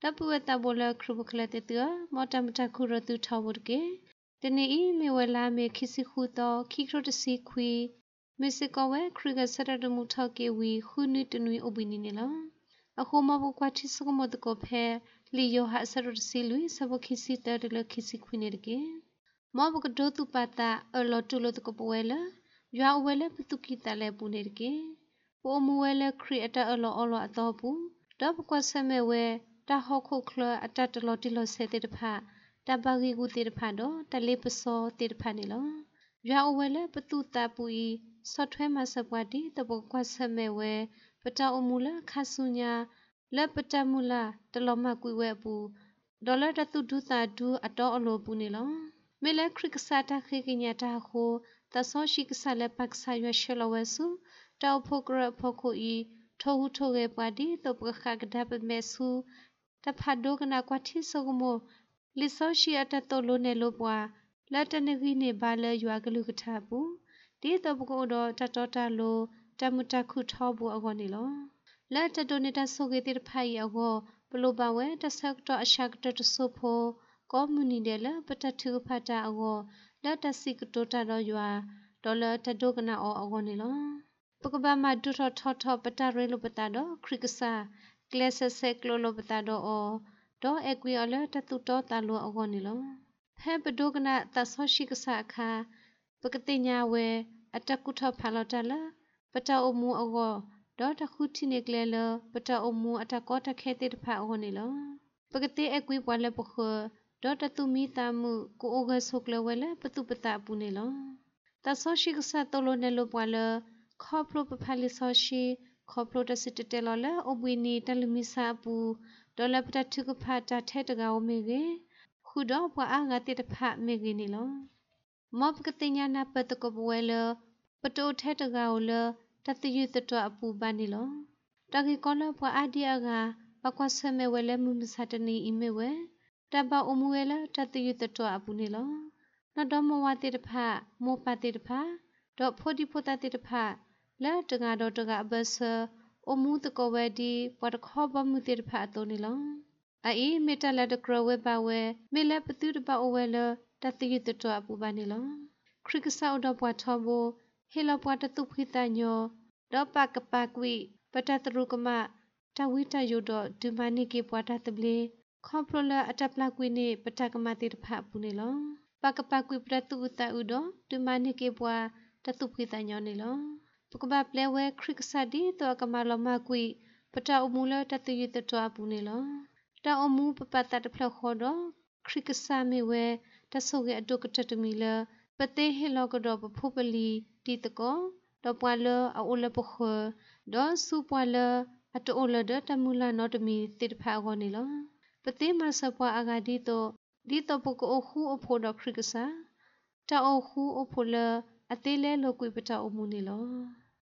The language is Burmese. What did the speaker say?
ปูตาโบลครูบคลาเตเตือมอตามตาคูรตุทาวดเกตเนอีเมเวลาเมคิสิคูตอคิโครตสิควีเมสกอเวครูกสระดมุทาเกวีคูนุตนุยอบินิเนลအခုမဘကွာတိစကမတကိုဖဲလီယိုဟာဆရစီလူစဘခိစီတရလခိစီခွနေရကေမဘကဒိုတူပတာအလောတူလတကပွဲလရွာဝဲလပတုကိတလဲပူနေရကေပိုမဝဲလခရီအတအလောအလောအတော်ပူတော့ဘကွာဆမဲဝဲတဟောခုခလအတတလောတိလောဆေတေတဖာတဘာဂီကူတေတဖာတော့တလေးပစောတေတဖာနေလောရွာဝဲလပတုတာပူဤဆော့ထွဲမှာစပွားတီတဘကွာဆမဲဝဲပတာအမူလခါဆုညာလက်ပတမူလာတလောမကွေဝဲပူဒေါ်လာတတုဒုတာဒူအတော်အလိုပူနေလောမေလခရကစားတာခေကညတာခိုတဆောရှိကစားလက်ပတ်ဆာရွှဲရှလဝဲစုတောက်ဖို့ကရဖို့ခိုဤထိုဟုထိုရဲပါတီတပခကဒပမဲစုတဖတ်ဒိုကနာကွာတိစကမောလီဆောရှိအတတော်လိုနေလို့ပွာလက်တနဂီနေပါလဲရွာကလူကထပူဒီတပကောတော့တတော်တလိုတမတခုထောဘူးအကောနေလောလက်တတိုနေတာဆိုကေတိဖိုင်အကောပလိုပါဝဲတဆက်တော့အရှာကတဆိုဖို့ကောမြူနီတယ်လပတထုဖတ်တာအကောလက်တစီကတိုတာတော့ရွာဒေါ်လာတဒုကနာအောအကောနေလောပကပမဒုထထထပတရဲလိုပတာတော့ခရစ်ကစာကလဆဆက်ကလိုလိုပတာတော့အောဒေါ်အကွေအလတတုတော့တာလိုအကောနေလောဖဲပဒုကနာတဆောရှိကစာအခါပကတိညာဝဲအတကုထဖာလတလာပတအမှုအကောဒေါ်တခုတိနေကလေလပတအမှုအတကောတခဲတဲ့ဖာအောနေလောပကတိအကွေပွားလပခဒေါ်တတုမီတာမှုကိုအိုဂဆုကလဝဲလပတုပတာပူနေလောတဆောရှိကစားတလိုနေလိုပွားလခေါပလိုပဖာလီဆောရှိခေါပလိုတစစ်တဲလောလအဘွေနီတလူမီစာပူဒေါ်လပတထုကဖာတာထဲတကောမေကေခုတော့ပွားအားငါတဲ့တဖာမေကေနေလောမောပကတိညာနာပတကဘဝဲလပတိုထဲတကောလတတယတတအပူပန်းနေလောတကီကောလပွားအဒီယာကပကွာဆမဲဝဲလဲမှုမစတနီအီမေဝဲတဘအမူဝဲလတတယတတအပူနေလောနတော်မဝတိတဖာမောပတိတဖာဒေါဖိုဒီဖိုတတိတဖာလဲတကတော့တကအဘဆအမူတကဝဲဒီပတခောဘမှုတိတဖာအတုံးနေလောအေးမေတ္တလက်တကရဝဲပါဝဲမေလဲပတုတပအဝဲလတတယတတအပူပန်းနေလောခရစ်ကဆောက်တော့ပွားထောဘောဟေလပွားတတုခိတညောဒေါပကပကွိပတတရုကမတဝိတယုဒဒုမနိကေပွားတတပလေခေါပလလအတပလကွိနေပတကမတိတဖပူနေလောပကပကွိပတတုတဥဒဒုမနိကေပွားတတုခိတညောနေလောပကပပလေဝဲခရစ်ဆာဒီတောကမလမကွိပတအမူလတတယတတပူနေလောတအမူပပတတဖလခောတော့ခရစ်ဆာမေဝဲတဆုကေအတုကတတမီလပတေဟေလောကတော့ပဖုပလီတီတကောတော့ပွာလအိုလပခတော့စူပွာလအတိုလဒတမူလာနော်တမီတိတဖာကောနေလောပတိမဆပွာအဂါဒီတော့ပကောခုအဖို့တော့ခရစ်ကစားတောခုအဖို့လအသေးလဲလောကွေပတောအမှုနေလော